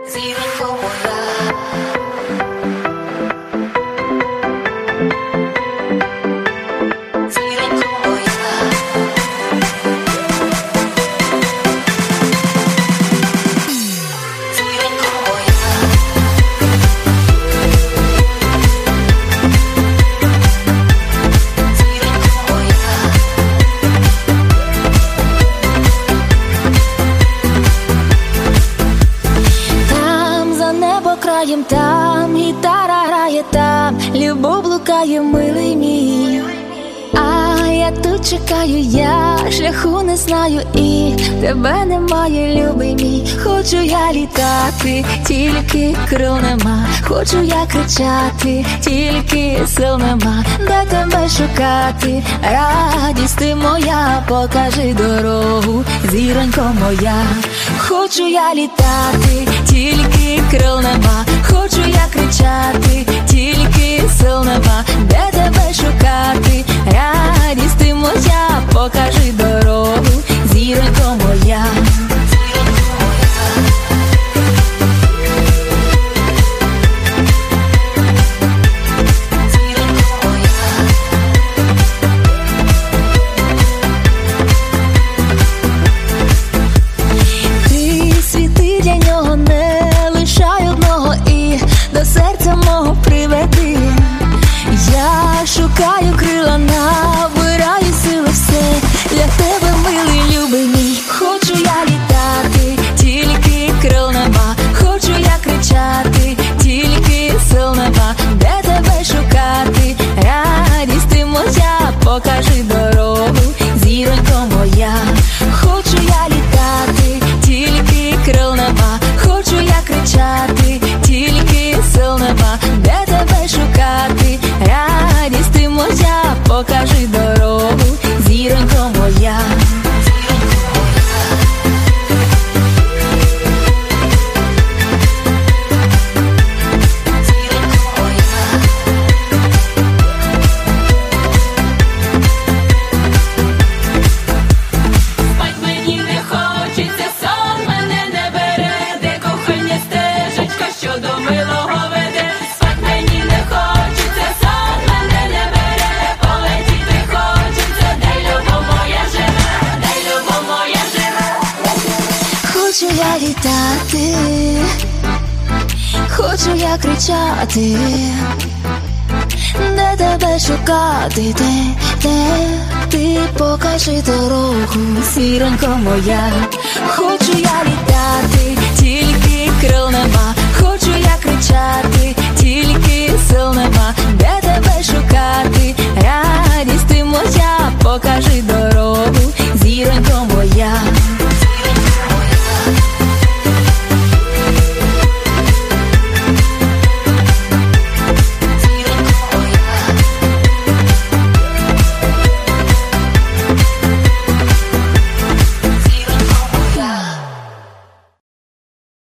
Зіронько моя. Там гітара грає, там любов блукає, милий мій. А я тут чекаю, я шляху не знаю і тебе немає, любий мій. Хочу я літати, тільки крил нема. Хочу я кричати, тільки сил нема. Де тебе шукати, радість ти моя, покажи дорогу, зіронько моя. Хочу я літати, тільки крил нема. Хочу я кричати, тільки сил нема. Де тебе шукати, радість ти моя, покажи дорогу, зіронько моя. Ти світи для нього, не лишай одного і до серця мого приведи. Я шукаю крила, набираю сили, все для тебе, милий, любий мій. Хочу я літати, тільки крил нема. Хочу я кричати, тільки сил нема. Де тебе шукати, радість ти моя, покажи дорогу, зіронько моя. Хочу я літати, тільки крил нема. Хочу я кричати, тільки сил нема. Де тебе шукати, радість ти моя, покажи дорогу, зіронько моя. Спать мені не хочеться, сон мене не бере, де кохання стежечка, що до милого веде. Спать мені не хочеться, сон мене не бере, полетіти хочеться, де любов моя живе, де любов моя живе. Хочу я літати, хочу я кричати, де тебе шукати, де ти покажи дорогу, зіронько моя. Хочу я літати,